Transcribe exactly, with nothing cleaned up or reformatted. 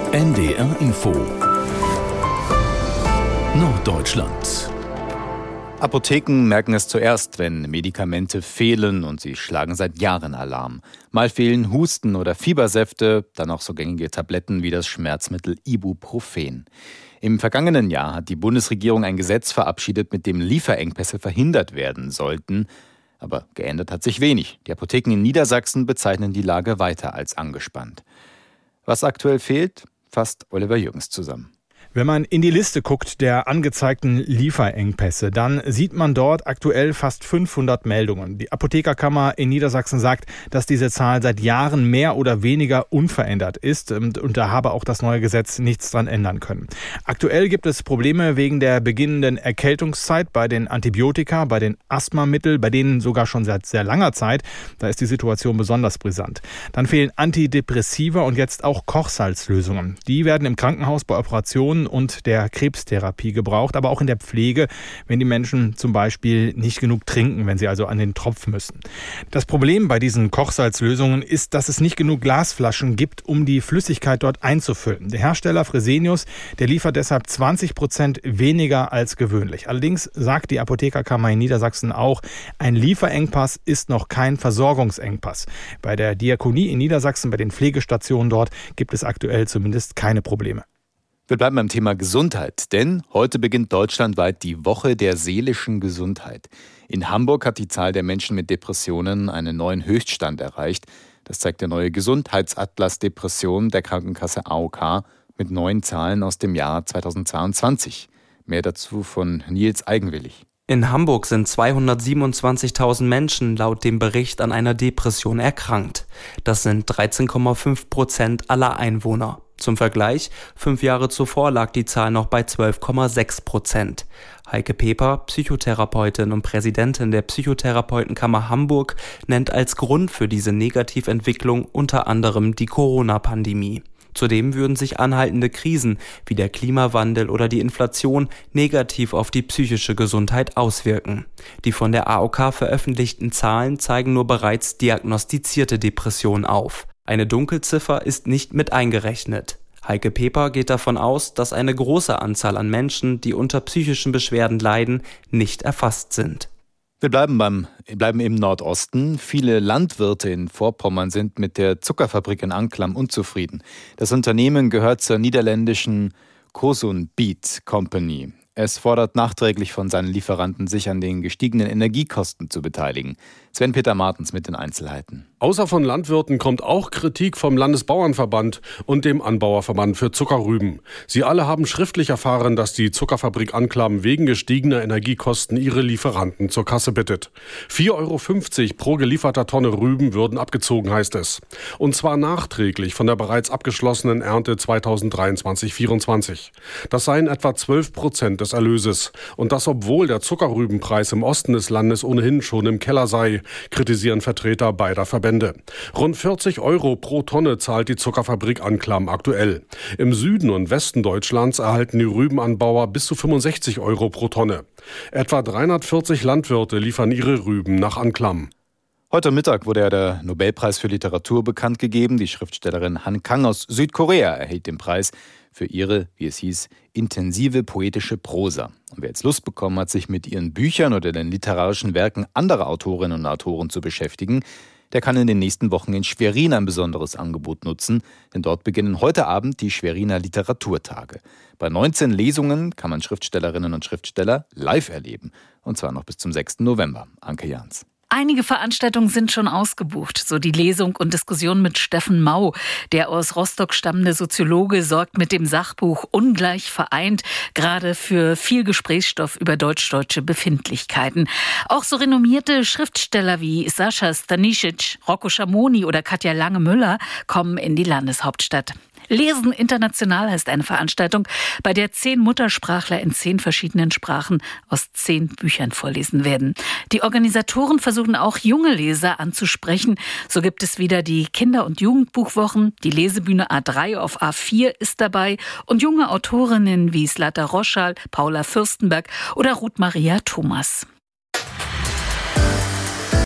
N D R Info Norddeutschland. Apotheken merken es zuerst, wenn Medikamente fehlen, und sie schlagen seit Jahren Alarm. Mal fehlen Husten- oder Fiebersäfte, dann auch so gängige Tabletten wie das Schmerzmittel Ibuprofen. Im vergangenen Jahr hat die Bundesregierung ein Gesetz verabschiedet, mit dem Lieferengpässe verhindert werden sollten. Aber geändert hat sich wenig. Die Apotheken in Niedersachsen bezeichnen die Lage weiter als angespannt. Was aktuell fehlt, fasst Oliver Jürgens zusammen. Wenn man in die Liste guckt der angezeigten Lieferengpässe, dann sieht man dort aktuell fast fünfhundert Meldungen. Die Apothekerkammer in Niedersachsen sagt, dass diese Zahl seit Jahren mehr oder weniger unverändert ist, und, und da habe auch das neue Gesetz nichts dran ändern können. Aktuell gibt es Probleme wegen der beginnenden Erkältungszeit bei den Antibiotika, bei den Asthmamitteln, bei denen sogar schon seit sehr langer Zeit. Da ist die Situation besonders brisant. Dann fehlen Antidepressiva und jetzt auch Kochsalzlösungen. Die werden im Krankenhaus bei Operationen und der Krebstherapie gebraucht, aber auch in der Pflege, wenn die Menschen zum Beispiel nicht genug trinken, wenn sie also an den Tropf müssen. Das Problem bei diesen Kochsalzlösungen ist, dass es nicht genug Glasflaschen gibt, um die Flüssigkeit dort einzufüllen. Der Hersteller Fresenius, der liefert deshalb zwanzig Prozent weniger als gewöhnlich. Allerdings sagt die Apothekerkammer in Niedersachsen auch, ein Lieferengpass ist noch kein Versorgungsengpass. Bei der Diakonie in Niedersachsen, bei den Pflegestationen dort, gibt es aktuell zumindest keine Probleme. Wir bleiben beim Thema Gesundheit, denn heute beginnt deutschlandweit die Woche der seelischen Gesundheit. In Hamburg hat die Zahl der Menschen mit Depressionen einen neuen Höchststand erreicht. Das zeigt der neue Gesundheitsatlas Depression der Krankenkasse A O K mit neuen Zahlen aus dem Jahr zweitausendzweiundzwanzig. Mehr dazu von Nils Eigenwillig. In Hamburg sind zweihundertsiebenundzwanzigtausend Menschen laut dem Bericht an einer Depression erkrankt. Das sind dreizehn Komma fünf Prozent aller Einwohner. Zum Vergleich, fünf Jahre zuvor lag die Zahl noch bei zwölf Komma sechs Prozent. Heike Peper, Psychotherapeutin und Präsidentin der Psychotherapeutenkammer Hamburg, nennt als Grund für diese Negativentwicklung unter anderem die Corona-Pandemie. Zudem würden sich anhaltende Krisen wie der Klimawandel oder die Inflation negativ auf die psychische Gesundheit auswirken. Die von der A O K veröffentlichten Zahlen zeigen nur bereits diagnostizierte Depressionen auf. Eine Dunkelziffer ist nicht mit eingerechnet. Heike Peper geht davon aus, dass eine große Anzahl an Menschen, die unter psychischen Beschwerden leiden, nicht erfasst sind. Wir bleiben, beim, bleiben im Nordosten. Viele Landwirte in Vorpommern sind mit der Zuckerfabrik in Anklam unzufrieden. Das Unternehmen gehört zur niederländischen Kosun Beet Company. Es fordert nachträglich von seinen Lieferanten, sich an den gestiegenen Energiekosten zu beteiligen. Sven-Peter Martens mit den Einzelheiten. Außer von Landwirten kommt auch Kritik vom Landesbauernverband und dem Anbauerverband für Zuckerrüben. Sie alle haben schriftlich erfahren, dass die Zuckerfabrik Anklam wegen gestiegener Energiekosten ihre Lieferanten zur Kasse bittet. vier Euro fünfzig pro gelieferter Tonne Rüben würden abgezogen, heißt es. Und zwar nachträglich von der bereits abgeschlossenen Ernte zweitausenddreiundzwanzig vierundzwanzig. Das seien etwa zwölf Prozent des Erlöses. Und das, obwohl der Zuckerrübenpreis im Osten des Landes ohnehin schon im Keller sei, kritisieren Vertreter beider Verbände. Rund vierzig Euro pro Tonne zahlt die Zuckerfabrik Anklam aktuell. Im Süden und Westen Deutschlands erhalten die Rübenanbauer bis zu fünfundsechzig Euro pro Tonne. Etwa dreihundertvierzig Landwirte liefern ihre Rüben nach Anklam. Heute Mittag wurde ja der Nobelpreis für Literatur bekannt gegeben. Die Schriftstellerin Han Kang aus Südkorea erhielt den Preis für ihre, wie es hieß, intensive poetische Prosa. Und wer jetzt Lust bekommen hat, sich mit ihren Büchern oder den literarischen Werken anderer Autorinnen und Autoren zu beschäftigen, der kann in den nächsten Wochen in Schwerin ein besonderes Angebot nutzen, denn dort beginnen heute Abend die Schweriner Literaturtage. Bei neunzehn Lesungen kann man Schriftstellerinnen und Schriftsteller live erleben, und zwar noch bis zum sechsten November. Anke Jans. Einige Veranstaltungen sind schon ausgebucht, so die Lesung und Diskussion mit Steffen Mau. Der aus Rostock stammende Soziologe sorgt mit dem Sachbuch Ungleich vereint gerade für viel Gesprächsstoff über deutsch-deutsche Befindlichkeiten. Auch so renommierte Schriftsteller wie Sascha Stanisic, Rocco Schamoni oder Katja Lange-Müller kommen in die Landeshauptstadt. Lesen international heißt eine Veranstaltung, bei der zehn Muttersprachler in zehn verschiedenen Sprachen aus zehn Büchern vorlesen werden. Die Organisatoren versuchen auch junge Leser anzusprechen. So gibt es wieder die Kinder- und Jugendbuchwochen. Die Lesebühne A drei auf A vier ist dabei und junge Autorinnen wie Zlata Roschal, Paula Fürstenberg oder Ruth Maria Thomas.